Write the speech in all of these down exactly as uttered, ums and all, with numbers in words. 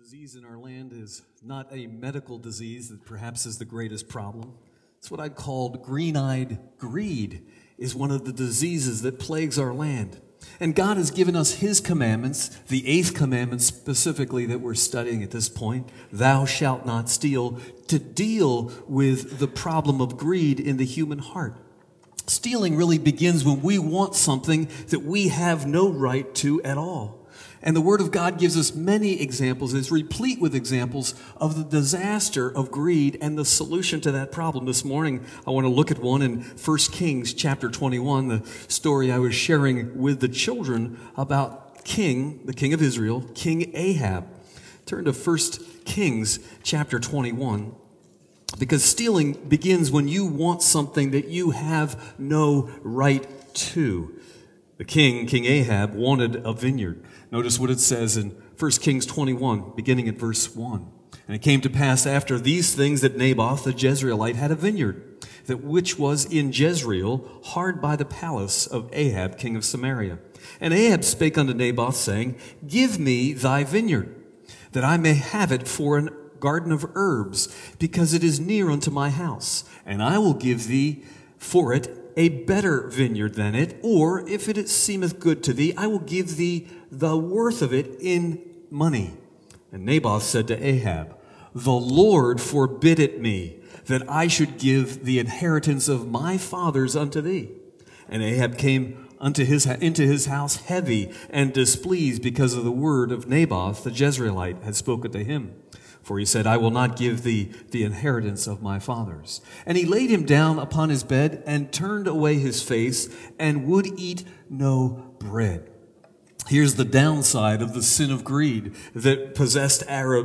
disease in our land is not a medical disease that perhaps is the greatest problem. It's what I'd call green-eyed greed is one of the diseases that plagues our land. And God has given us His commandments, the eighth commandment specifically that we're studying at this point, thou shalt not steal, to deal with the problem of greed in the human heart. Stealing really begins when we want something that we have no right to at all. And the Word of God gives us many examples. It's replete with examples of the disaster of greed and the solution to that problem. This morning, I want to look at one in First Kings chapter twenty-one, the story I was sharing with the children about King, the king of Israel, King Ahab. Turn to First Kings chapter twenty-one. Because stealing begins when you want something that you have no right to. The king, King Ahab, wanted a vineyard. Notice what it says in First Kings twenty-one, beginning at verse one. And it came to pass after these things that Naboth the Jezreelite had a vineyard, that which was in Jezreel, hard by the palace of Ahab, king of Samaria. And Ahab spake unto Naboth, saying, Give me thy vineyard, that I may have it for an garden of herbs, because it is near unto my house. And I will give thee for it a better vineyard than it, or if it seemeth good to thee, I will give thee the worth of it in money. And Naboth said to Ahab, The Lord forbid it me, that I should give the inheritance of my fathers unto thee. And Ahab came unto his into his house heavy and displeased, because of the word of Naboth the Jezreelite had spoken to him. For he said, I will not give thee the inheritance of my fathers. And he laid him down upon his bed and turned away his face and would eat no bread. Here's the downside of the sin of greed that possessed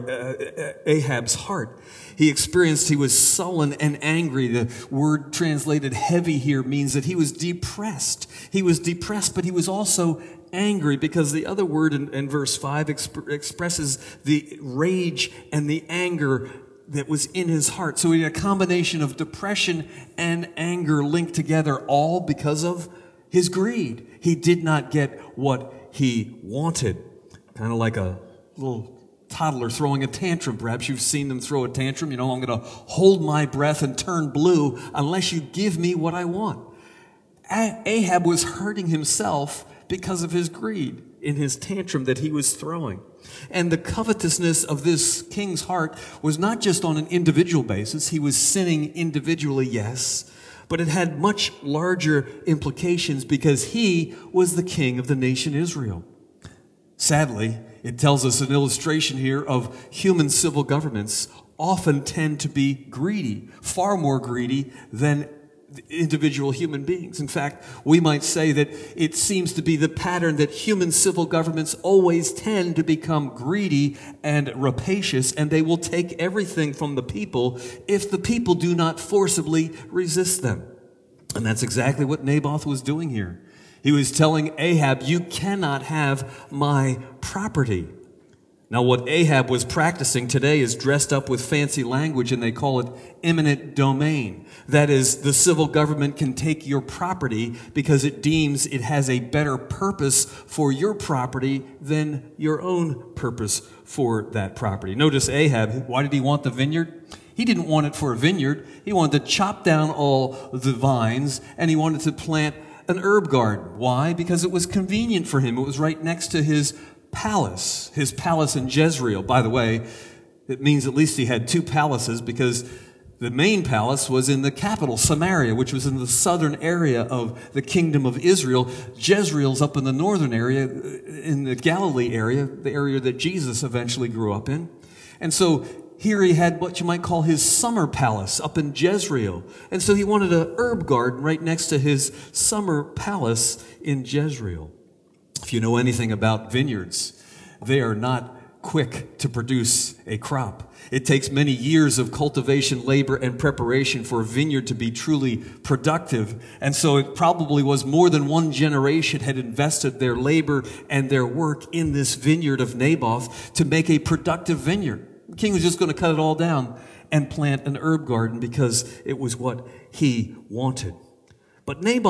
Ahab's heart. He experienced, he was sullen and angry. The word translated heavy here means that he was depressed. He was depressed, but he was also angry, because the other word in, in verse five exp- expresses the rage and the anger that was in his heart. So he had a combination of depression and anger linked together, all because of his greed. He did not get what he wanted. Kind of like a little toddler throwing a tantrum. Perhaps you've seen them throw a tantrum. You know, I'm going to hold my breath and turn blue unless you give me what I want. Ahab was hurting himself because of his greed in his tantrum that he was throwing. And the covetousness of this king's heart was not just on an individual basis. He was sinning individually, yes, but it had much larger implications because he was the king of the nation Israel. Sadly, it tells us an illustration here of human civil governments often tend to be greedy, far more greedy than individual human beings. In fact, we might say that it seems to be the pattern that human civil governments always tend to become greedy and rapacious, and they will take everything from the people if the people do not forcibly resist them. And that's exactly what Naboth was doing here. He was telling Ahab, you cannot have my property. Now, what Ahab was practicing today is dressed up with fancy language, and they call it eminent domain. That is, the civil government can take your property because it deems it has a better purpose for your property than your own purpose for that property. Notice Ahab, why did he want the vineyard? He didn't want it for a vineyard. He wanted to chop down all the vines, and he wanted to plant an herb garden. Why? Because it was convenient for him. It was right next to his palace, his palace in Jezreel. By the way, it means at least he had two palaces, because the main palace was in the capital, Samaria, which was in the southern area of the kingdom of Israel. Jezreel's up in the northern area, in the Galilee area, the area that Jesus eventually grew up in. And so here he had what you might call his summer palace up in Jezreel. And so he wanted a herb garden right next to his summer palace in Jezreel. If you know anything about vineyards, they are not quick to produce a crop. It takes many years of cultivation, labor, and preparation for a vineyard to be truly productive. And so it probably was more than one generation had invested their labor and their work in this vineyard of Naboth to make a productive vineyard. The king was just going to cut it all down and plant an herb garden because it was what he wanted. But Naboth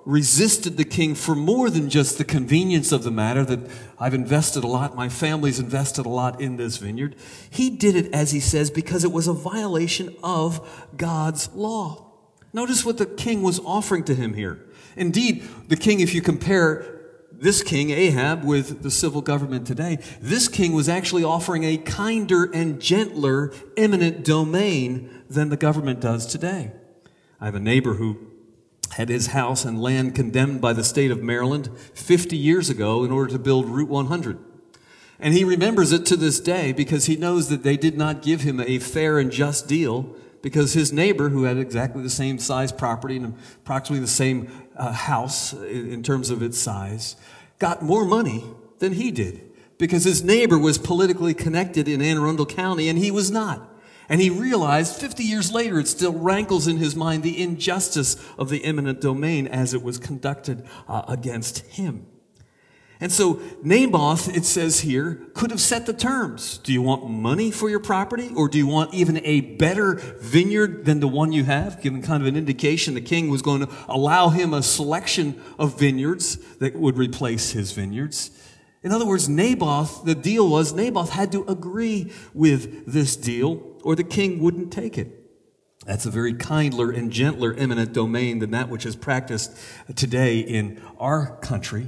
resisted the king for more than just the convenience of the matter, that I've invested a lot, my family's invested a lot in this vineyard. He did it, as he says, because it was a violation of God's law. Notice what the king was offering to him here. Indeed, the king, if you compare this king, Ahab, with the civil government today, this king was actually offering a kinder and gentler eminent domain than the government does today. I have a neighbor who had his house and land condemned by the state of Maryland fifty years ago in order to build Route one hundred. And he remembers it to this day because he knows that they did not give him a fair and just deal, because his neighbor, who had exactly the same size property and approximately the same uh, house in terms of its size, got more money than he did, because his neighbor was politically connected in Anne Arundel County and he was not. And he realized fifty years later, it still rankles in his mind the injustice of the eminent domain as it was conducted uh, against him. And so Naboth, it says here, could have set the terms. Do you want money for your property, or do you want even a better vineyard than the one you have? Given kind of an indication the king was going to allow him a selection of vineyards that would replace his vineyards. In other words, Naboth, the deal was Naboth had to agree with this deal, or the king wouldn't take it. That's a very kindler and gentler eminent domain than that which is practiced today in our country.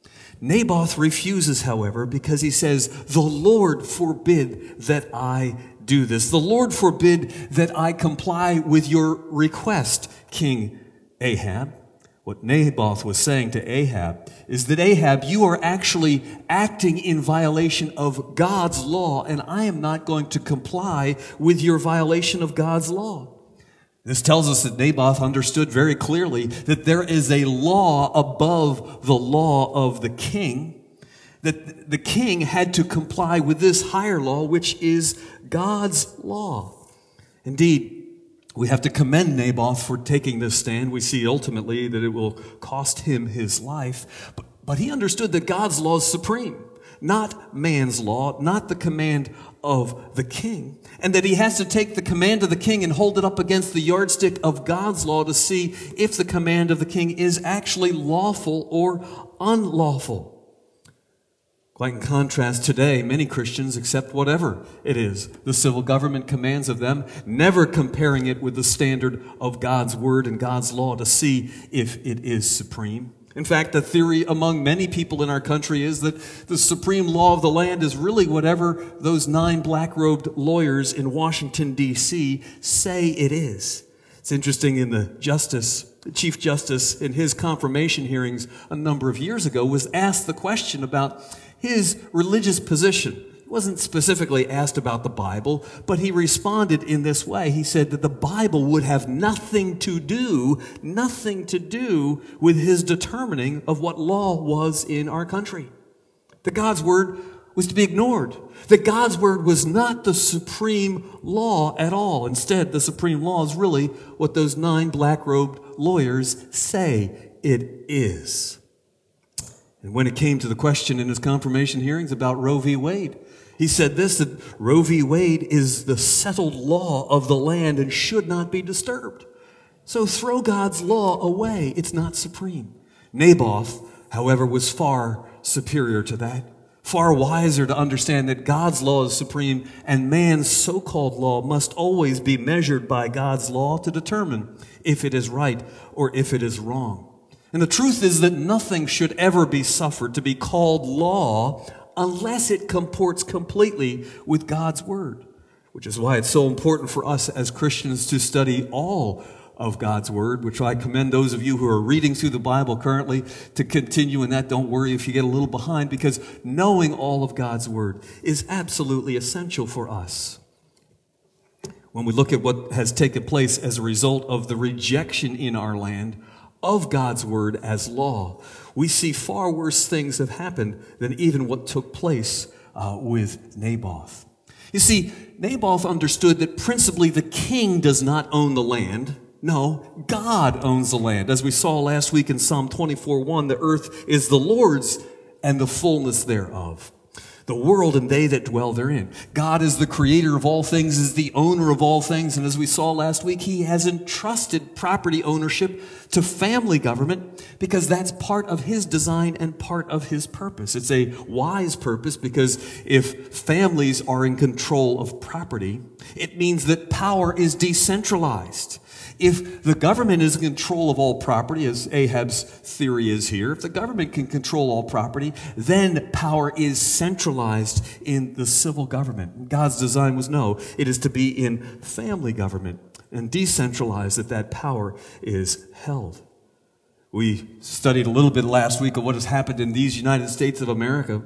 Naboth refuses, however, because he says, the Lord forbid that I do this. The Lord forbid that I comply with your request, King Ahab. What Naboth was saying to Ahab is that, Ahab, you are actually acting in violation of God's law, and I am not going to comply with your violation of God's law. This tells us that Naboth understood very clearly that there is a law above the law of the king, that the king had to comply with this higher law, which is God's law. Indeed, we have to commend Naboth for taking this stand. We see ultimately that it will cost him his life. But, but he understood that God's law is supreme, not man's law, not the command of the king, and that he has to take the command of the king and hold it up against the yardstick of God's law to see if the command of the king is actually lawful or unlawful. Quite in contrast, today, many Christians accept whatever it is the civil government commands of them, never comparing it with the standard of God's word and God's law to see if it is supreme. In fact, the theory among many people in our country is that the supreme law of the land is really whatever those nine black-robed lawyers in Washington, D C say it is. It's interesting, in the justice, the Chief Justice, in his confirmation hearings a number of years ago, was asked the question about his religious position. He wasn't specifically asked about the Bible, but he responded in this way. He said that the Bible would have nothing to do, nothing to do with his determining of what law was in our country. That God's word was to be ignored. That God's word was not the supreme law at all. Instead, the supreme law is really what those nine black-robed lawyers say it is. And when it came to the question in his confirmation hearings about Roe v. Wade, he said this, that Roe v. Wade is the settled law of the land and should not be disturbed. So throw God's law away. It's not supreme. Naboth, however, was far superior to that, far wiser to understand that God's law is supreme and man's so-called law must always be measured by God's law to determine if it is right or if it is wrong. And the truth is that nothing should ever be suffered to be called law unless it comports completely with God's word, which is why it's so important for us as Christians to study all of God's word, which I commend those of you who are reading through the Bible currently to continue in that. Don't worry if you get a little behind, because knowing all of God's word is absolutely essential for us. When we look at what has taken place as a result of the rejection in our land of God's word as law, we see far worse things have happened than even what took place uh, with Naboth. You see, Naboth understood that principally the king does not own the land. No, God owns the land. As we saw last week in Psalm twenty-four one, the earth is the Lord's and the fullness thereof. the world and they that dwell therein. God is the creator of all things, is the owner of all things, and as we saw last week, he has entrusted property ownership to family government because that's part of his design and part of his purpose. It's a wise purpose because if families are in control of property, it means that power is decentralized. If the government is in control of all property, as Ahab's theory is here, if the government can control all property, then power is centralized in the civil government. God's design was no, it is to be in family government and decentralized, that that power is held. We studied a little bit last week of what has happened in these United States of America.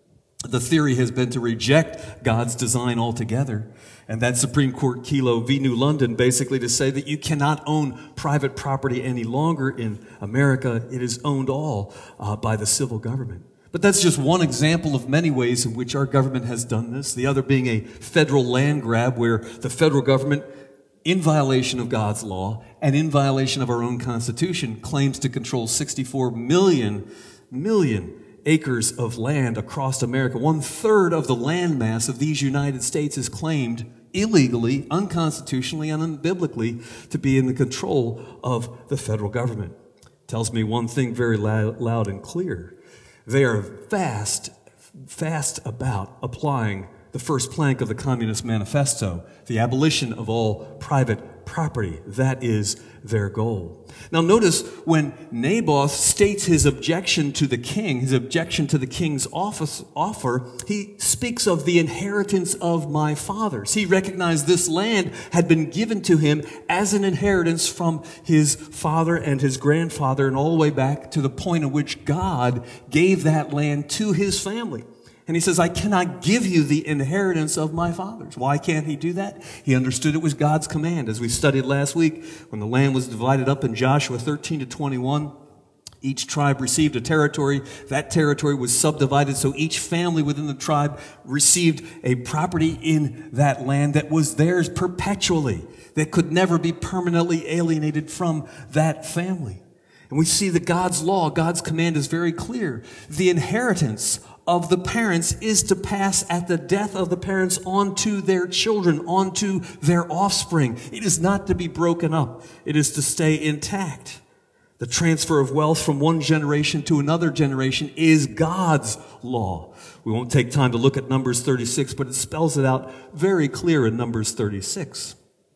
The theory has been to reject God's design altogether. And that Supreme Court Kelo v. New London, basically to say that you cannot own private property any longer in America. It is owned all uh, by the civil government. But that's just one example of many ways in which our government has done this. The other being a federal land grab where the federal government, in violation of God's law and in violation of our own Constitution, claims to control sixty-four million, million acres of land across America. One third of the land mass of these United States is claimed illegally, unconstitutionally, and unbiblically to be in the control of the federal government. Tells me one thing very loud, loud and clear. They are fast, fast about applying the first plank of the Communist Manifesto, the abolition of all private property. That is their goal. Now notice when Naboth states his objection to the king, his objection to the king's office, offer, he speaks of the inheritance of my fathers. He recognized this land had been given to him as an inheritance from his father and his grandfather, and all the way back to the point at which God gave that land to his family. And he says, I cannot give you the inheritance of my fathers. Why can't he do that? He understood it was God's command. As we studied last week, when the land was divided up in Joshua thirteen to twenty-one, each tribe received a territory. That territory was subdivided, so each family within the tribe received a property in that land that was theirs perpetually, that could never be permanently alienated from that family. And we see that God's law, God's command is very clear. The inheritance of the parents is to pass at the death of the parents onto their children, onto their offspring. It is not to be broken up. It is to stay intact. The transfer of wealth from one generation to another generation is God's law. We won't take time to look at Numbers thirty-six, but it spells it out very clear in Numbers thirty-six.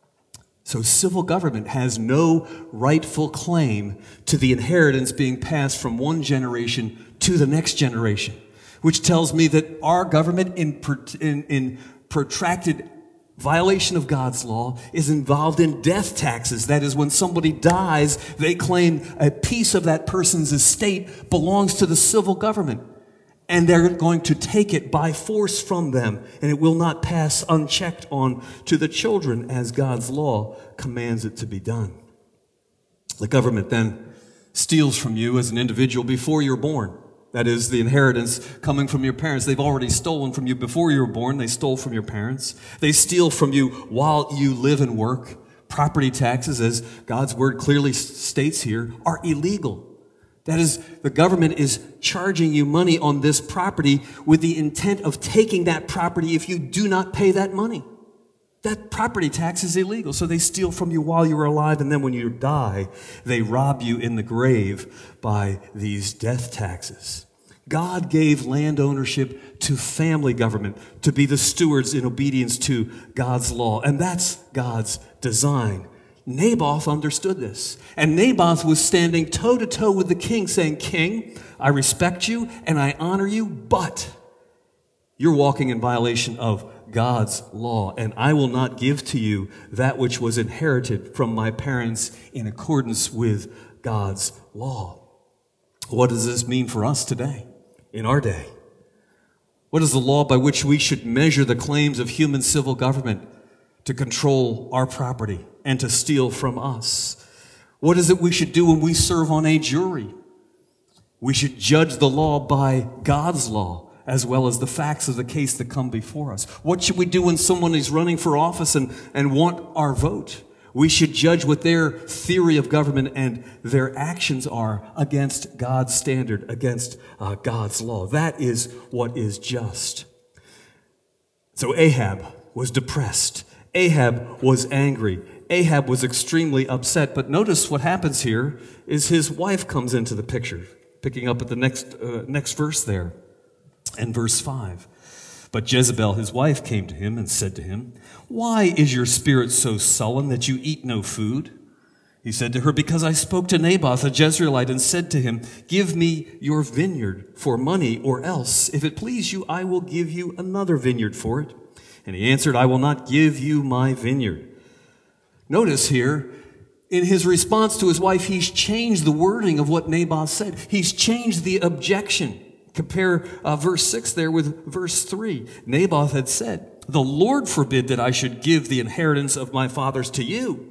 So civil government has no rightful claim to the inheritance being passed from one generation to the next generation, which tells me that our government in, in, in protracted violation of God's law is involved in death taxes. That is, when somebody dies, they claim a piece of that person's estate belongs to the civil government. And they're going to take it by force from them, and it will not pass unchecked on to the children as God's law commands it to be done. The government then steals from you as an individual before you're born. That is, the inheritance coming from your parents. They've already stolen from you before you were born. They stole from your parents. They steal from you while you live and work. Property taxes, as God's word clearly states here, are illegal. That is, the government is charging you money on this property with the intent of taking that property if you do not pay that money. That property tax is illegal, so they steal from you while you're alive, and then when you die, they rob you in the grave by these death taxes. God gave land ownership to family government to be the stewards in obedience to God's law, and that's God's design. Naboth understood this, and Naboth was standing toe-to-toe with the king, saying, King, I respect you and I honor you, but you're walking in violation of God's law, and I will not give to you that which was inherited from my parents in accordance with God's law. What does this mean for us today, in our day? What is the law by which we should measure the claims of human civil government to control our property and to steal from us? What is it we should do when we serve on a jury? We should judge the law by God's law, as well as the facts of the case that come before us. What should we do when someone is running for office and, and want our vote? We should judge what their theory of government and their actions are against God's standard, against uh, God's law. That is what is just. So Ahab was depressed. Ahab was angry. Ahab was extremely upset. But notice what happens here is his wife comes into the picture, picking up at the next, uh, next verse there, and verse five. But Jezebel, his wife, came to him and said to him, "Why is your spirit so sullen that you eat no food?" He said to her, "Because I spoke to Naboth, a Jezreelite, and said to him, 'Give me your vineyard for money, or else, if it please you, I will give you another vineyard for it.' And he answered, 'I will not give you my vineyard.'" Notice here, in his response to his wife, he's changed the wording of what Naboth said. He's changed the objection. Compare uh, verse six there with verse three. Naboth had said, "The Lord forbid that I should give the inheritance of my fathers to you."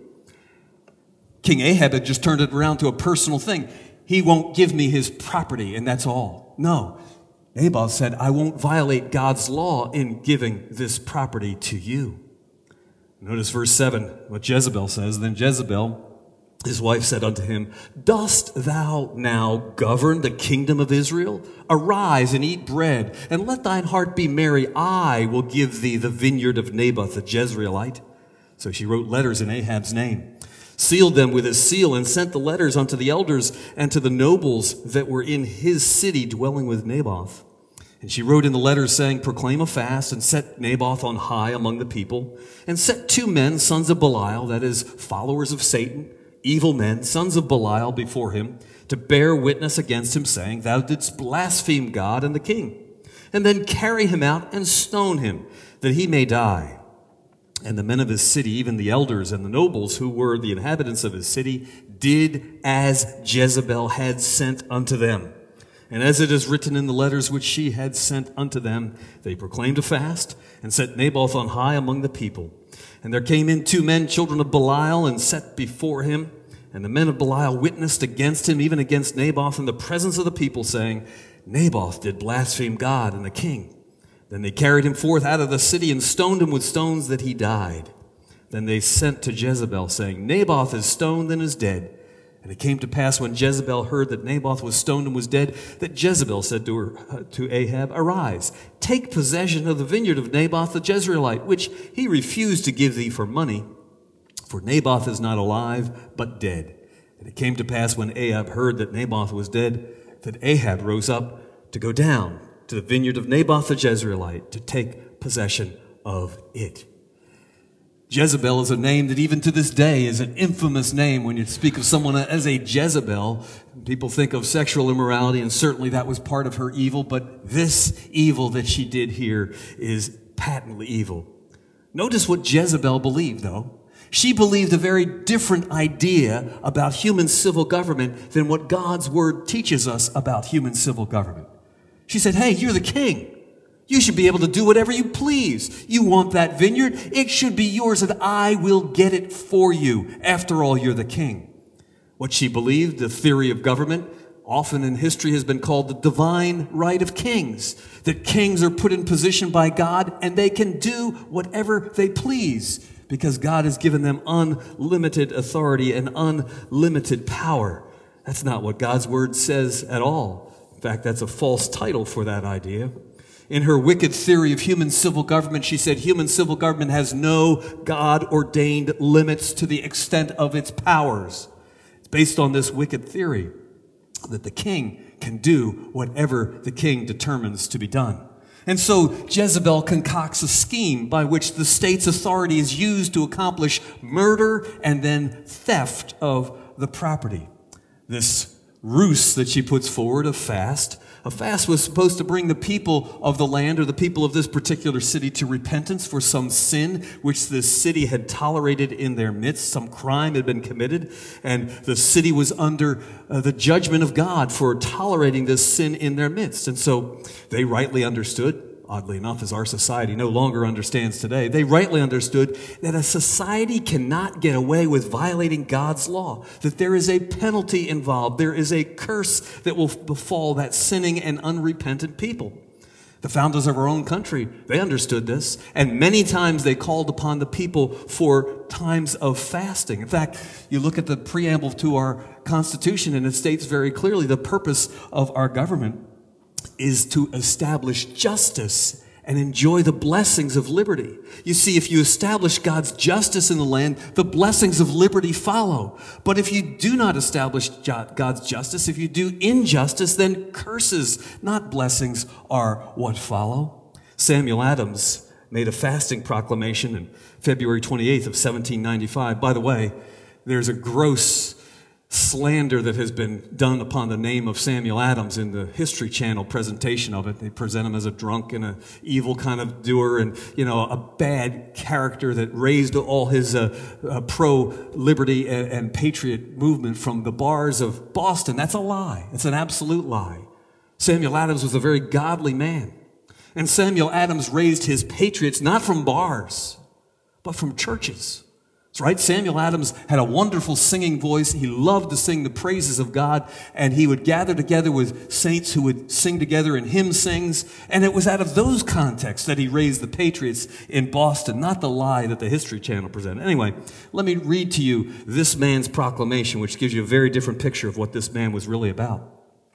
King Ahab had just turned it around to a personal thing. He won't give me his property, and that's all. No. Naboth said, "I won't violate God's law in giving this property to you." Notice verse seven, what Jezebel says. Then Jezebel, his wife, said unto him, "Dost thou now govern the kingdom of Israel? Arise and eat bread, and let thine heart be merry. I will give thee the vineyard of Naboth the Jezreelite." So she wrote letters in Ahab's name, sealed them with his seal, and sent the letters unto the elders and to the nobles that were in his city dwelling with Naboth. And she wrote in the letters, saying, "Proclaim a fast, and set Naboth on high among the people, and set two men, sons of Belial," that is, followers of Satan, evil men, sons of Belial, before him, to bear witness against him, saying, "Thou didst blaspheme God and the king." And then carry him out and stone him, that he may die. And the men of his city, even the elders and the nobles who were the inhabitants of his city, did as Jezebel had sent unto them. And as it is written in the letters which she had sent unto them, they proclaimed a fast, and set Naboth on high among the people. And there came in two men, children of Belial, and set before him. And the men of Belial witnessed against him, even against Naboth, in the presence of the people, saying, "Naboth did blaspheme God and the king." Then they carried him forth out of the city and stoned him with stones that he died. Then they sent to Jezebel, saying, "Naboth is stoned and is dead." And it came to pass, when Jezebel heard that Naboth was stoned and was dead, that Jezebel said to her, uh, to Ahab, "Arise, take possession of the vineyard of Naboth the Jezreelite, which he refused to give thee for money. For Naboth is not alive, but dead." And it came to pass, when Ahab heard that Naboth was dead, that Ahab rose up to go down to the vineyard of Naboth the Jezreelite, to take possession of it. Jezebel is a name that even to this day is an infamous name. When you speak of someone as a Jezebel, people think of sexual immorality, and certainly that was part of her evil, but this evil that she did here is patently evil. Notice what Jezebel believed, though. She believed a very different idea about human civil government than what God's word teaches us about human civil government. She said, "Hey, you're the king. You should be able to do whatever you please. You want that vineyard? It should be yours, and I will get it for you. After all, you're the king." What she believed, the theory of government, often in history has been called the divine right of kings. That kings are put in position by God, and they can do whatever they please, because God has given them unlimited authority and unlimited power. That's not what God's word says at all. In fact, that's a false title for that idea. In her wicked theory of human civil government, she said human civil government has no God-ordained limits to the extent of its powers. It's based on this wicked theory that the king can do whatever the king determines to be done. And so Jezebel concocts a scheme by which the state's authority is used to accomplish murder and then theft of the property. This ruse that she puts forward, a fast, a fast was supposed to bring the people of the land, or the people of this particular city, to repentance for some sin which this city had tolerated in their midst. Some crime had been committed, and the city was under uh, the judgment of God for tolerating this sin in their midst. And so they rightly understood, oddly enough, as our society no longer understands today, they rightly understood that a society cannot get away with violating God's law, that there is a penalty involved, there is a curse that will befall that sinning and unrepentant people. The founders of our own country, they understood this, and many times they called upon the people for times of fasting. In fact, you look at the preamble to our Constitution, and it states very clearly the purpose of our government is to establish justice and enjoy the blessings of liberty. You see, if you establish God's justice in the land, the blessings of liberty follow. But if you do not establish God's justice, if you do injustice, then curses, not blessings, are what follow. Samuel Adams made a fasting proclamation on February twenty-eighth of seventeen ninety-five. By the way, there's a gross slander that has been done upon the name of Samuel Adams in the History Channel presentation of it. They present him as a drunk and an evil kind of doer and, you know, a bad character that raised all his uh, uh, pro-liberty and, and patriot movement from the bars of Boston. That's a lie. It's an absolute lie. Samuel Adams was a very godly man. And Samuel Adams raised his patriots not from bars, but from churches. That's right. Samuel Adams had a wonderful singing voice. He loved to sing the praises of God, and he would gather together with saints who would sing together in hymn sings. And it was out of those contexts that he raised the patriots in Boston, not the lie that the History Channel presented. Anyway, let me read to you this man's proclamation, which gives you a very different picture of what this man was really about.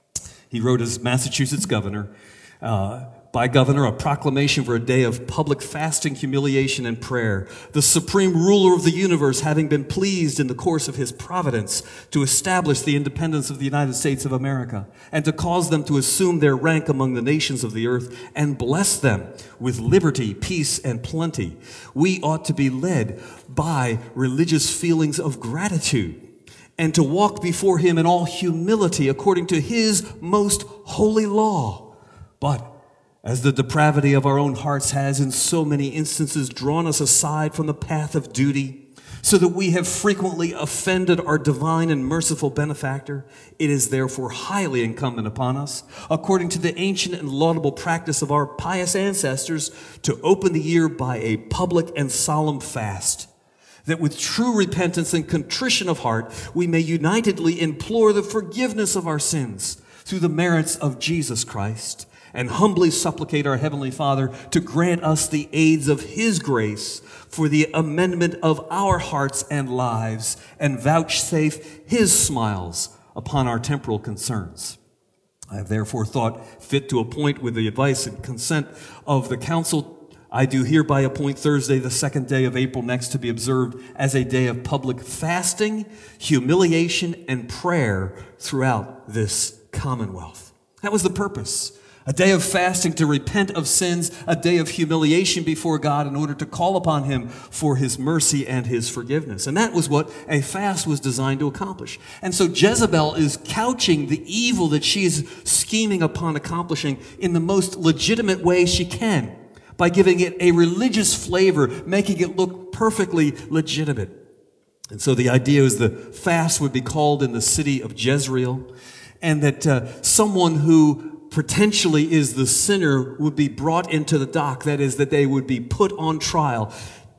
He wrote as Massachusetts governor, uh, by governor, a proclamation for a day of public fasting, humiliation, and prayer. The supreme ruler of the universe, having been pleased in the course of his providence to establish the independence of the United States of America and to cause them to assume their rank among the nations of the earth and bless them with liberty, peace, and plenty, we ought to be led by religious feelings of gratitude and to walk before him in all humility according to his most holy law. But as the depravity of our own hearts has in so many instances drawn us aside from the path of duty, so that we have frequently offended our divine and merciful benefactor, it is therefore highly incumbent upon us, according to the ancient and laudable practice of our pious ancestors, to open the year by a public and solemn fast, that with true repentance and contrition of heart we may unitedly implore the forgiveness of our sins through the merits of Jesus Christ, and humbly supplicate our Heavenly Father to grant us the aids of His grace for the amendment of our hearts and lives, and vouchsafe His smiles upon our temporal concerns. I have therefore thought fit to appoint, with the advice and consent of the council, I do hereby appoint Thursday, the second day of April next, to be observed as a day of public fasting, humiliation, and prayer throughout this Commonwealth. That was the purpose. A day of fasting to repent of sins, a day of humiliation before God in order to call upon Him for His mercy and His forgiveness. And that was what a fast was designed to accomplish. And so Jezebel is couching the evil that she is scheming upon accomplishing in the most legitimate way she can, by giving it a religious flavor, making it look perfectly legitimate. And so the idea is the fast would be called in the city of Jezreel, and that uh, someone who potentially is the sinner would be brought into the dock. That is, that they would be put on trial.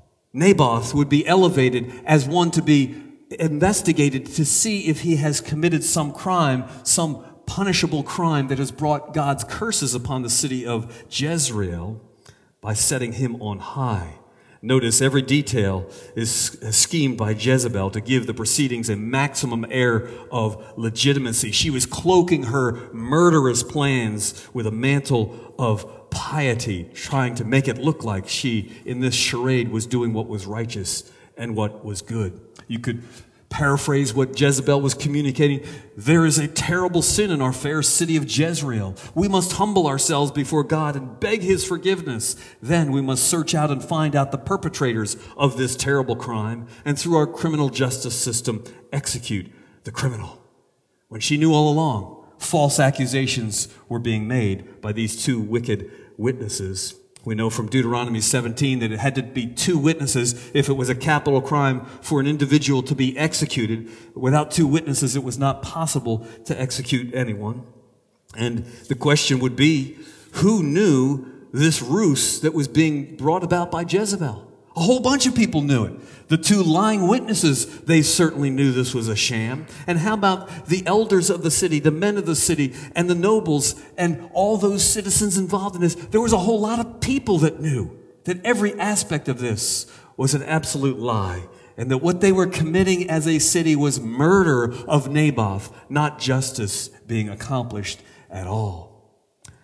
Naboth would be elevated as one to be investigated to see if he has committed some crime, some punishable crime that has brought God's curses upon the city of Jezreel by setting him on high. Notice every detail is schemed by Jezebel to give the proceedings a maximum air of legitimacy. She was cloaking her murderous plans with a mantle of piety, trying to make it look like she, in this charade, was doing what was righteous and what was good. You could paraphrase what Jezebel was communicating. There is a terrible sin in our fair city of Jezreel. We must humble ourselves before God and beg His forgiveness. Then we must search out and find out the perpetrators of this terrible crime, and through our criminal justice system, execute the criminal. When she knew all along, false accusations were being made by these two wicked witnesses. We know from Deuteronomy seventeen that it had to be two witnesses if it was a capital crime for an individual to be executed. Without two witnesses, it was not possible to execute anyone. And the question would be, who knew this ruse that was being brought about by Jezebel? A whole bunch of people knew it. The two lying witnesses, they certainly knew this was a sham. And how about the elders of the city, the men of the city, and the nobles, and all those citizens involved in this? There was a whole lot of people that knew that every aspect of this was an absolute lie, and that what they were committing as a city was murder of Naboth, not justice being accomplished at all.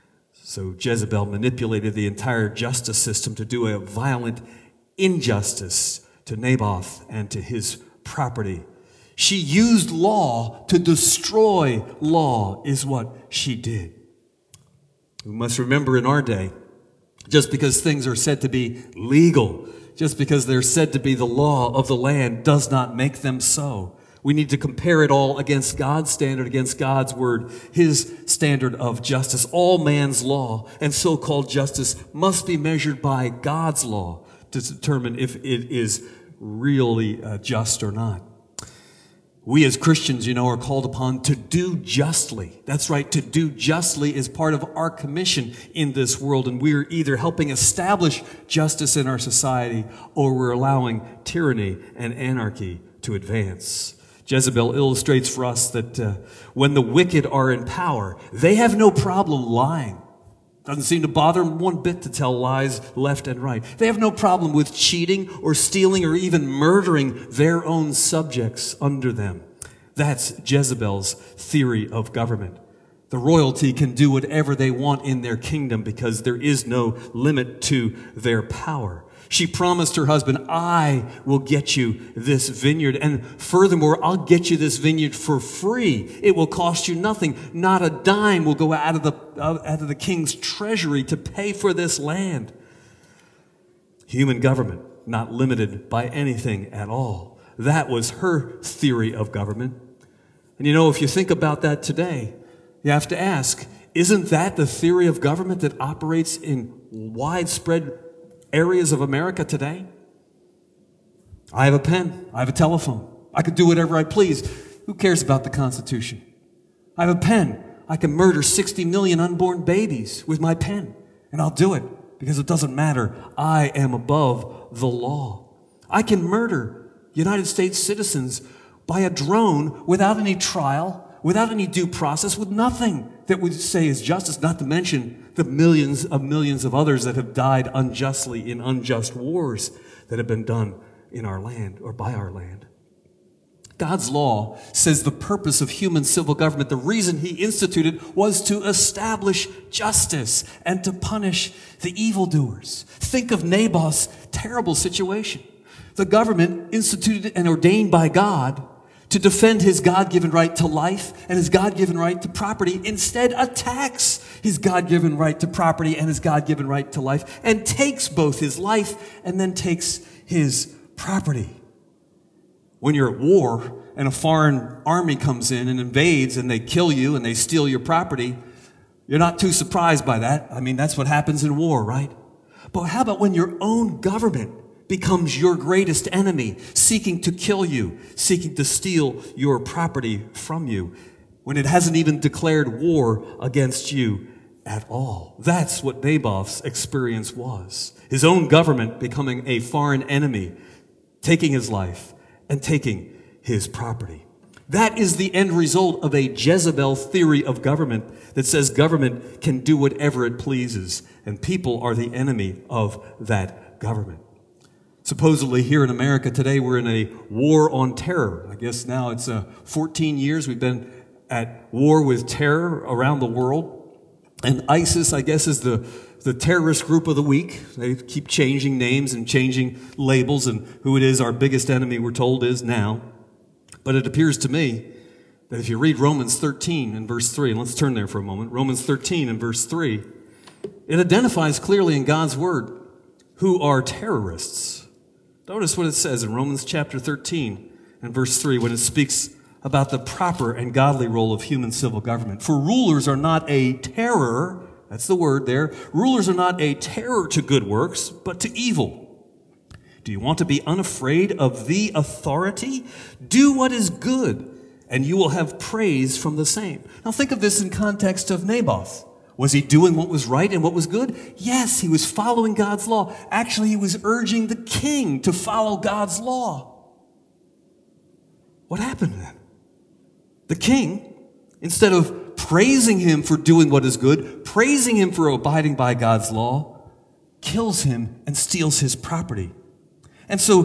So Jezebel manipulated the entire justice system to do a violent injustice to Naboth and to his property. She used law to destroy law, is what she did. We must remember in our day, just because things are said to be legal, just because they're said to be the law of the land, does not make them so. We need to compare it all against God's standard, against God's word, his standard of justice. All man's law and so-called justice must be measured by God's law to determine if it is really uh, just or not. We as Christians, you know, are called upon to do justly. That's right, to do justly is part of our commission in this world, and we're either helping establish justice in our society or we're allowing tyranny and anarchy to advance. Jezebel illustrates for us that uh, when the wicked are in power, they have no problem lying. Doesn't seem to bother them one bit to tell lies left and right. They have no problem with cheating or stealing or even murdering their own subjects under them. That's Jezebel's theory of government. The royalty can do whatever they want in their kingdom because there is no limit to their power. She promised her husband, I will get you this vineyard. And furthermore, I'll get you this vineyard for free. It will cost you nothing. Not a dime will go out of the, out of the king's treasury to pay for this land. Human government, not limited by anything at all. That was her theory of government. And you know, if you think about that today, you have to ask, isn't that the theory of government that operates in widespread areas of America today? I have a pen. I have a telephone. I could do whatever I please. Who cares about the Constitution? I have a pen. I can murder sixty million unborn babies with my pen, and I'll do it because it doesn't matter. I am above the law. I can murder United States citizens by a drone without any trial, without any due process, with nothing that we say is justice, not to mention the millions of millions of others that have died unjustly in unjust wars that have been done in our land or by our land. God's law says the purpose of human civil government, the reason he instituted, was to establish justice and to punish the evildoers. Think of Naboth's terrible situation. The government instituted and ordained by God to defend his God-given right to life and his God-given right to property, instead attacks his God-given right to property and his God-given right to life and takes both his life and then takes his property. When you're at war and a foreign army comes in and invades and they kill you and they steal your property, you're not too surprised by that. I mean, that's what happens in war, right? But how about when your own government becomes your greatest enemy, seeking to kill you, seeking to steal your property from you, when it hasn't even declared war against you at all? That's what Naboth's experience was. His own government becoming a foreign enemy, taking his life and taking his property. That is the end result of a Jezebel theory of government that says government can do whatever it pleases, and people are the enemy of that government. Supposedly here in America today, we're in a war on terror. I guess now it's uh, fourteen years we've been at war with terror around the world. And ISIS, I guess, is the, the terrorist group of the week. They keep changing names and changing labels, and who it is, our biggest enemy, we're told, is now. But it appears to me that if you read Romans thirteen and verse three, and let's turn there for a moment, Romans thirteen and verse three, it identifies clearly in God's word who are terrorists. Notice what it says in Romans chapter thirteen and verse three when it speaks about the proper and godly role of human civil government. For rulers are not a terror, that's the word there, rulers are not a terror to good works, but to evil. Do you want to be unafraid of the authority? Do what is good, and you will have praise from the same. Now think of this in context of Naboth. Was he doing what was right and what was good? Yes, he was following God's law. Actually, he was urging the king to follow God's law. What happened then? The king, instead of praising him for doing what is good, praising him for abiding by God's law, kills him and steals his property. And so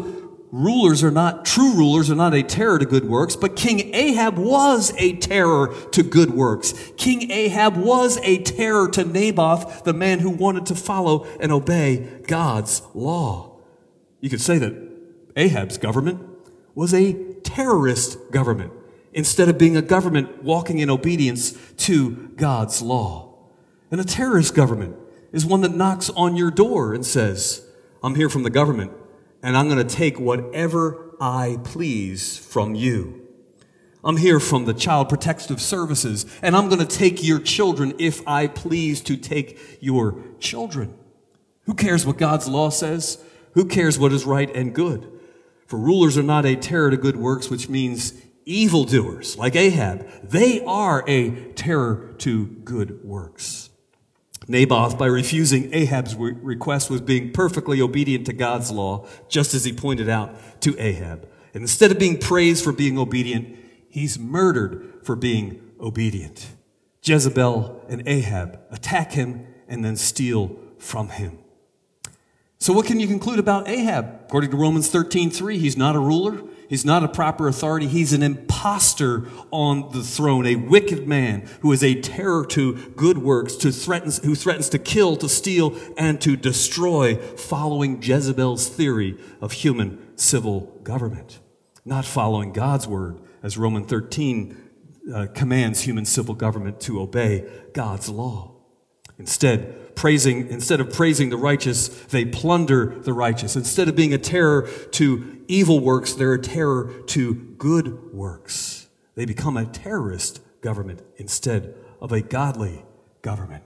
rulers are not, true rulers are not a terror to good works, but King Ahab was a terror to good works. King Ahab was a terror to Naboth, the man who wanted to follow and obey God's law. You could say that Ahab's government was a terrorist government instead of being a government walking in obedience to God's law. And a terrorist government is one that knocks on your door and says, I'm here from the government, and I'm going to take whatever I please from you. I'm here from the Child Protective Services, and I'm going to take your children if I please to take your children. Who cares what God's law says? Who cares what is right and good? For rulers are not a terror to good works, which means evildoers, like Ahab. They are a terror to good works. Naboth, by refusing Ahab's request, was being perfectly obedient to God's law, just as he pointed out to Ahab. And instead of being praised for being obedient, he's murdered for being obedient. Jezebel and Ahab attack him and then steal from him. So what can you conclude about Ahab? According to Romans thirteen three, he's not a ruler. He's not a proper authority. He's an imposter on the throne, a wicked man who is a terror to good works, to threatens, who threatens to kill, to steal, and to destroy, following Jezebel's theory of human civil government. Not following God's word, as Romans thirteen uh, commands human civil government to obey God's law. Instead, praising, instead of praising the righteous, they plunder the righteous. Instead of being a terror to evil works, they're a terror to good works. They become a terrorist government instead of a godly government.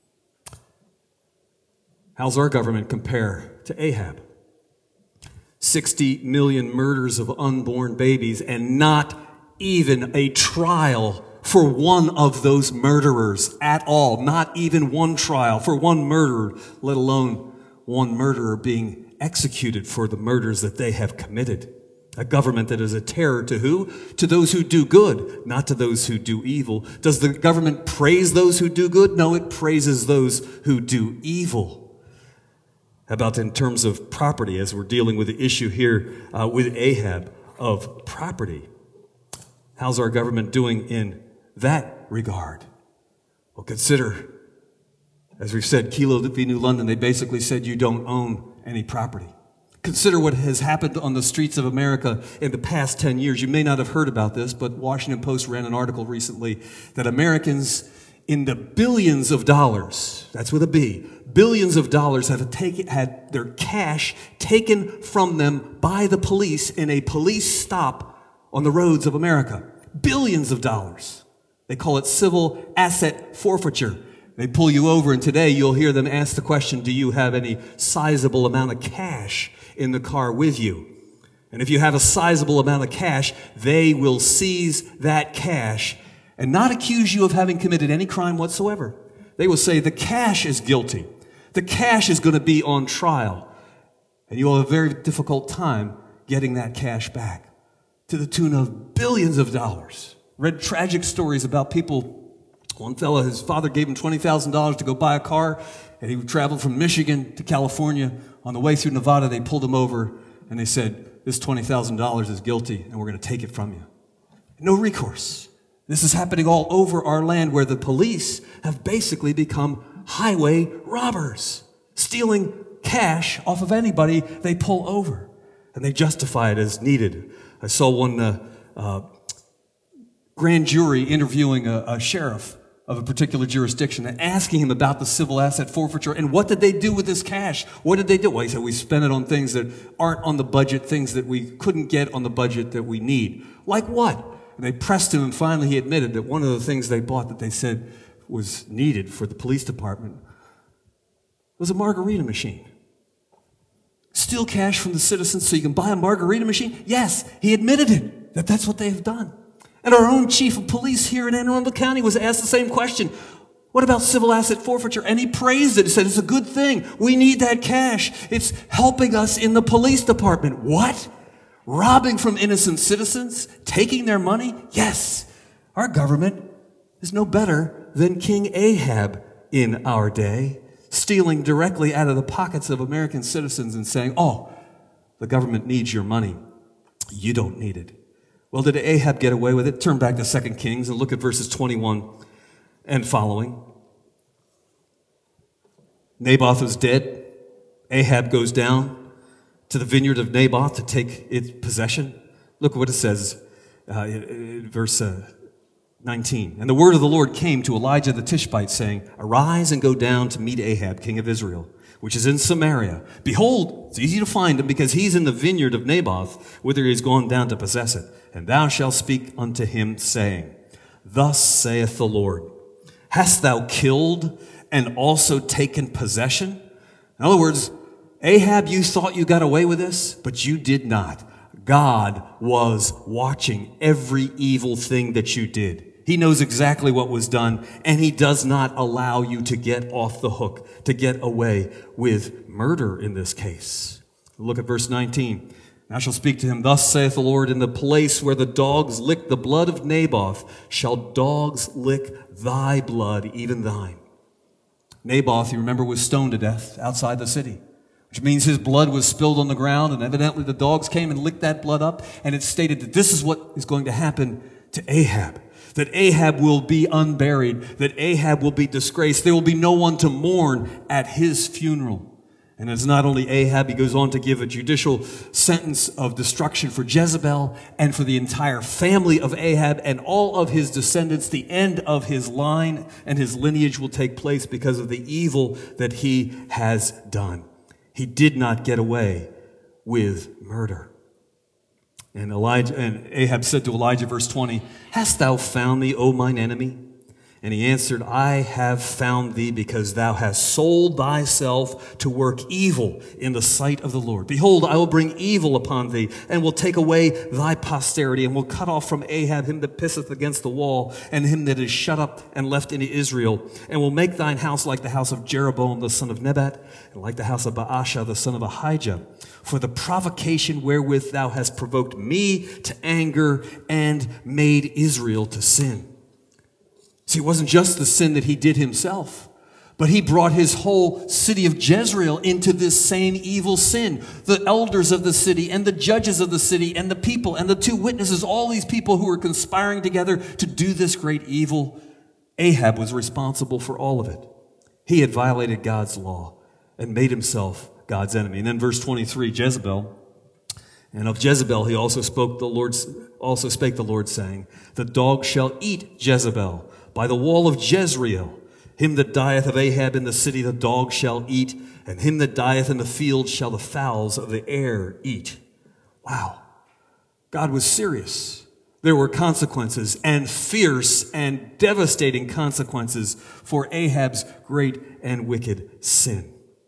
How's our government compare to Ahab? sixty million murders of unborn babies and not even a trial for one of those murderers at all. Not even one trial for one murderer, let alone one murderer being executed for the murders that they have committed. A government that is a terror to who? To those who do good, not to those who do evil. Does the government praise those who do good? No, it praises those who do evil. How about in terms of property, as we're dealing with the issue here uh, with Ahab of property? How's our government doing in that regard? Well, consider, as we've said, Kelo v. New London, they basically said you don't own any property. Consider what has happened on the streets of America in the past ten years. You may not have heard about this, but Washington Post ran an article recently that Americans in the billions of dollars, that's with a B, billions of dollars have taken, had their cash taken from them by the police in a police stop on the roads of America. Billions of dollars. They call it civil asset forfeiture. They pull you over, and today you'll hear them ask the question, do you have any sizable amount of cash in the car with you? And if you have a sizable amount of cash, they will seize that cash and not accuse you of having committed any crime whatsoever. They will say the cash is guilty. The cash is going to be on trial. And you'll have a very difficult time getting that cash back to the tune of billions of dollars. Read tragic stories about people. One fellow, his father gave him twenty thousand dollars to go buy a car, and he traveled from Michigan to California. On the way through Nevada, they pulled him over, and they said, this twenty thousand dollars is guilty, and we're going to take it from you. No recourse. This is happening all over our land, where the police have basically become highway robbers, stealing cash off of anybody they pull over, and they justify it as needed. I saw one uh, uh, grand jury interviewing a, a sheriff of a particular jurisdiction and asking him about the civil asset forfeiture and what did they do with this cash? What did they do? Well, he said, we spent it on things that aren't on the budget, things that we couldn't get on the budget that we need. Like what? And they pressed him, and finally he admitted that one of the things they bought that they said was needed for the police department was a margarita machine. Steal cash from the citizens so you can buy a margarita machine? Yes, he admitted it, that that's what they've done. And our own chief of police here in Anne Arundel County was asked the same question. What about civil asset forfeiture? And he praised it. He said, it's a good thing. We need that cash. It's helping us in the police department. What? Robbing from innocent citizens? Taking their money? Yes. Our government is no better than King Ahab in our day, stealing directly out of the pockets of American citizens and saying, oh, The government needs your money. You don't need it. Well, did Ahab get away with it? Turn back to Second Kings and look at verses twenty-one and following. Naboth was dead. Ahab goes down to the vineyard of Naboth to take its possession. Look what it says, uh, in verse uh, nineteen. And the word of the Lord came to Elijah the Tishbite, saying, Arise and go down to meet Ahab, king of Israel, which is in Samaria. Behold, it's easy to find him, because he's in the vineyard of Naboth, whither he is gone down to possess it. And thou shalt speak unto him, saying, Thus saith the Lord, Hast thou killed and also taken possession? In other words, Ahab, you thought you got away with this, but you did not. God was watching every evil thing that you did. He knows exactly what was done, and he does not allow you to get off the hook, to get away with murder in this case. Look at verse nineteen. I shall speak to him, Thus saith the Lord, In the place where the dogs lick the blood of Naboth, shall dogs lick thy blood, even thine. Naboth, you remember, was stoned to death outside the city, which means his blood was spilled on the ground, and evidently the dogs came and licked that blood up, and it stated that this is what is going to happen to Ahab. That Ahab will be unburied, that Ahab will be disgraced. There will be no one to mourn at his funeral. And it's not only Ahab, he goes on to give a judicial sentence of destruction for Jezebel and for the entire family of Ahab and all of his descendants. The end of his line and his lineage will take place because of the evil that he has done. He did not get away with murder. And Elijah and Ahab said to Elijah, verse twenty, Hast thou found me, O mine enemy? And he answered, I have found thee, because thou hast sold thyself to work evil in the sight of the Lord. Behold, I will bring evil upon thee, and will take away thy posterity, and will cut off from Ahab him that pisseth against the wall, and him that is shut up and left in Israel, and will make thine house like the house of Jeroboam the son of Nebat, and like the house of Baasha the son of Ahijah, for the provocation wherewith thou hast provoked me to anger and made Israel to sin. See, it wasn't just the sin that he did himself, but he brought his whole city of Jezreel into this same evil sin. The elders of the city and the judges of the city and the people and the two witnesses, all these people who were conspiring together to do this great evil, Ahab was responsible for all of it. He had violated God's law and made himself God's enemy. And then verse twenty-three, Jezebel. And of Jezebel he also spoke the Lord's also spake the Lord, saying, The dog shall eat Jezebel by the wall of Jezreel. Him that dieth of Ahab in the city the dog shall eat, and him that dieth in the field shall the fowls of the air eat. Wow. God was serious. There were consequences, and fierce and devastating consequences for Ahab's great and wicked sin.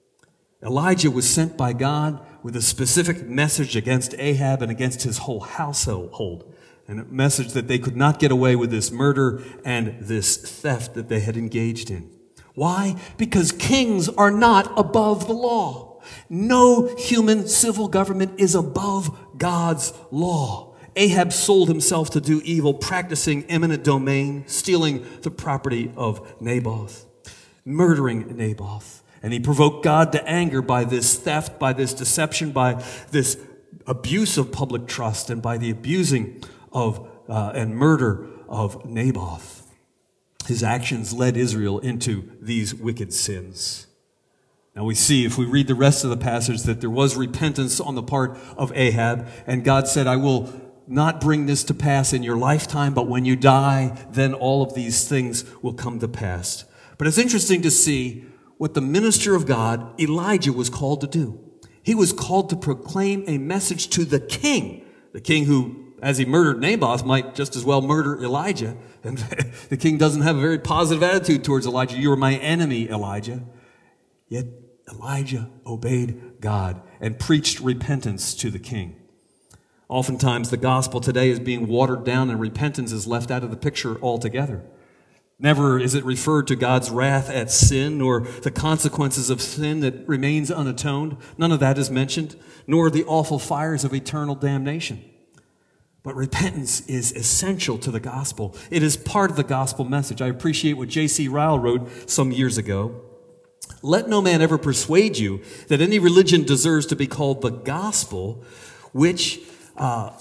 Elijah was sent by God with a specific message against Ahab and against his whole household. And a message that they could not get away with this murder and this theft that they had engaged in. Why? Because kings are not above the law. No human civil government is above God's law. Ahab sold himself to do evil, practicing eminent domain, stealing the property of Naboth, murdering Naboth. And he provoked God to anger by this theft, by this deception, by this abuse of public trust, and by the abusing of uh, and murder of Naboth. His actions led Israel into these wicked sins. Now we see, if we read the rest of the passage, that there was repentance on the part of Ahab, and God said, I will not bring this to pass in your lifetime, but when you die, then all of these things will come to pass. But it's interesting to see what the minister of God, Elijah, was called to do. He was called to proclaim a message to the king, the king who, as he murdered Naboth, might just as well murder Elijah. And the king doesn't have a very positive attitude towards Elijah. You are my enemy, Elijah. Yet Elijah obeyed God and preached repentance to the king. Oftentimes the gospel today is being watered down and repentance is left out of the picture altogether. Never is it referred to God's wrath at sin or the consequences of sin that remains unatoned. None of that is mentioned, nor the awful fires of eternal damnation. But repentance is essential to the gospel. It is part of the gospel message. I appreciate what J C Ryle wrote some years ago. Let no man ever persuade you that any religion deserves to be called the gospel, which, uh,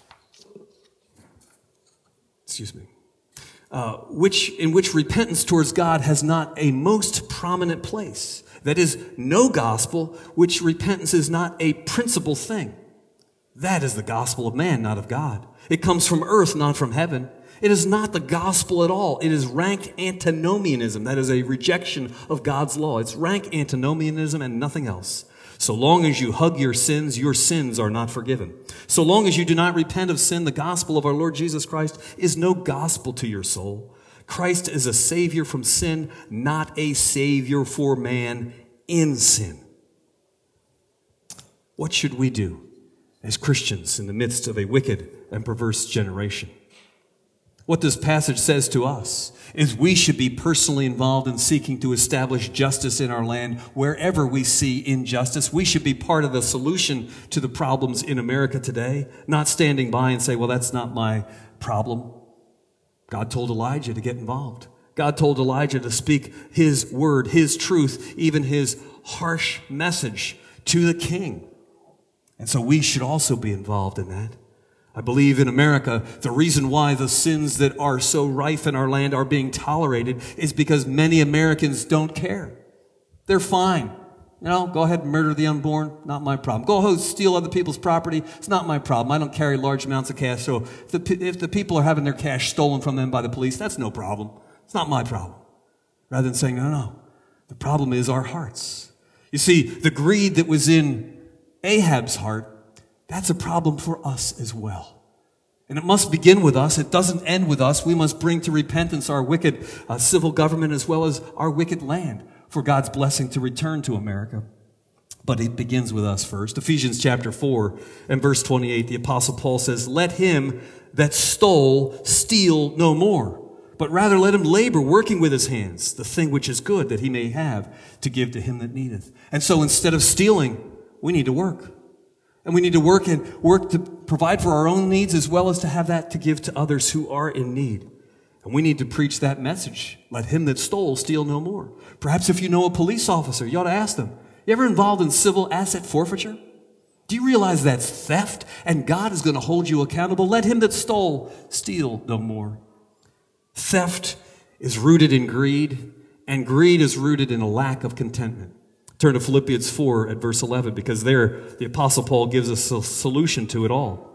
excuse me, uh, which in which repentance towards God has not a most prominent place. That is, no gospel, which repentance is not a principal thing. That is the gospel of man, not of God. It comes from earth, not from heaven. It is not the gospel at all. It is rank antinomianism. That is a rejection of God's law. It's rank antinomianism and nothing else. So long as you hug your sins, your sins are not forgiven. So long as you do not repent of sin, the gospel of our Lord Jesus Christ is no gospel to your soul. Christ is a savior from sin, not a savior for man in sin. What should we do as Christians in the midst of a wicked and perverse generation? What this passage says to us is we should be personally involved in seeking to establish justice in our land wherever we see injustice. We should be part of the solution to the problems in America today, not standing by and say, well, that's not my problem. God told Elijah to get involved. God told Elijah to speak his word, his truth, even his harsh message to the king. And so we should also be involved in that. I believe in America, the reason why the sins that are so rife in our land are being tolerated is because many Americans don't care. They're fine. You know, go ahead and murder the unborn, not my problem. Go ahead and steal other people's property, it's not my problem. I don't carry large amounts of cash, so if the, if the people are having their cash stolen from them by the police, that's no problem. It's not my problem. Rather than saying, no, no, no. The problem is our hearts. You see, the greed that was in Ahab's heart, that's a problem for us as well. And it must begin with us. It doesn't end with us. We must bring to repentance our wicked uh, civil government as well as our wicked land for God's blessing to return to America. But it begins with us first. Ephesians chapter four and verse twenty-eight, the Apostle Paul says, let him that stole steal no more, but rather let him labor, working with his hands, the thing which is good that he may have to give to him that needeth. And so instead of stealing, we need to work. And we need to work and work to provide for our own needs as well as to have that to give to others who are in need. And we need to preach that message. Let him that stole steal no more. Perhaps if you know a police officer, you ought to ask them, you ever involved in civil asset forfeiture? Do you realize that's theft and God is going to hold you accountable? Let him that stole steal no more. Theft is rooted in greed, and greed is rooted in a lack of contentment. Turn to Philippians four at verse eleven, because there the Apostle Paul gives us a solution to it all.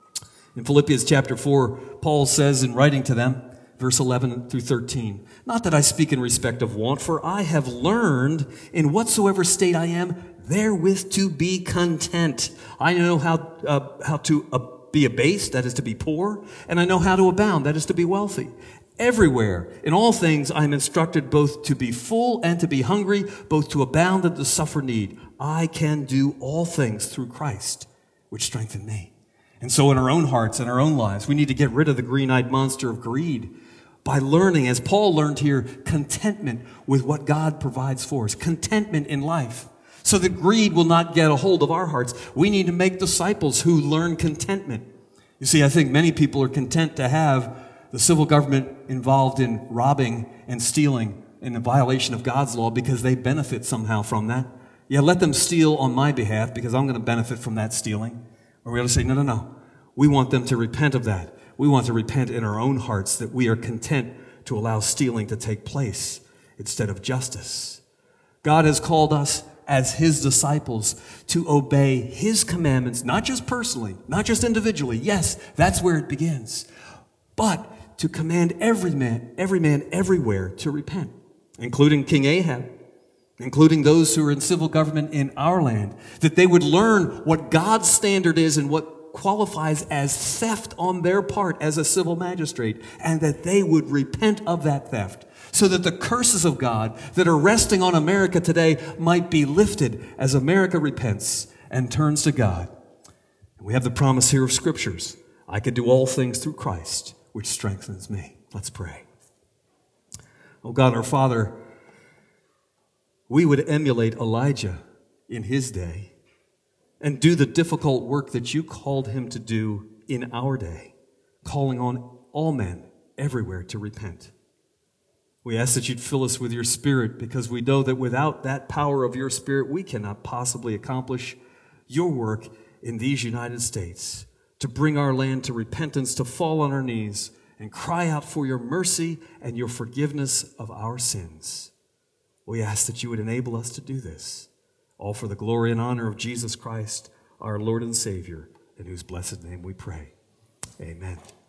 In Philippians chapter four, Paul says in writing to them, verse eleven through thirteen, not that I speak in respect of want, for I have learned in whatsoever state I am, therewith to be content. I know how, uh, how to uh, be abased, that is to be poor, and I know how to abound, that is to be wealthy. Everywhere, in all things, I am instructed both to be full and to be hungry, both to abound and to suffer need. I can do all things through Christ, which strengthen me. And so in our own hearts and our own lives, we need to get rid of the green-eyed monster of greed by learning, as Paul learned here, contentment with what God provides for us, contentment in life, so that greed will not get a hold of our hearts. We need to make disciples who learn contentment. You see, I think many people are content to have the civil government involved in robbing and stealing in a violation of God's law because they benefit somehow from that. Yeah, let them steal on my behalf because I'm going to benefit from that stealing. Or we're going to say, no, no, no. We want them to repent of that. We want to repent in our own hearts that we are content to allow stealing to take place instead of justice. God has called us as his disciples to obey his commandments, not just personally, not just individually. Yes, that's where it begins. But to command every man, every man everywhere to repent, including King Ahab, including those who are in civil government in our land, that they would learn what God's standard is and what qualifies as theft on their part as a civil magistrate, and that they would repent of that theft, so that the curses of God that are resting on America today might be lifted as America repents and turns to God. And we have the promise here of Scriptures. I can do all things through Christ, which strengthens me. Let's pray. Oh God, our Father, we would emulate Elijah in his day and do the difficult work that you called him to do in our day, calling on all men everywhere to repent. We ask that you'd fill us with your Spirit, because we know that without that power of your Spirit, we cannot possibly accomplish your work in these United States, to bring our land to repentance, to fall on our knees and cry out for your mercy and your forgiveness of our sins. We ask that you would enable us to do this, all for the glory and honor of Jesus Christ, our Lord and Savior, in whose blessed name we pray. Amen.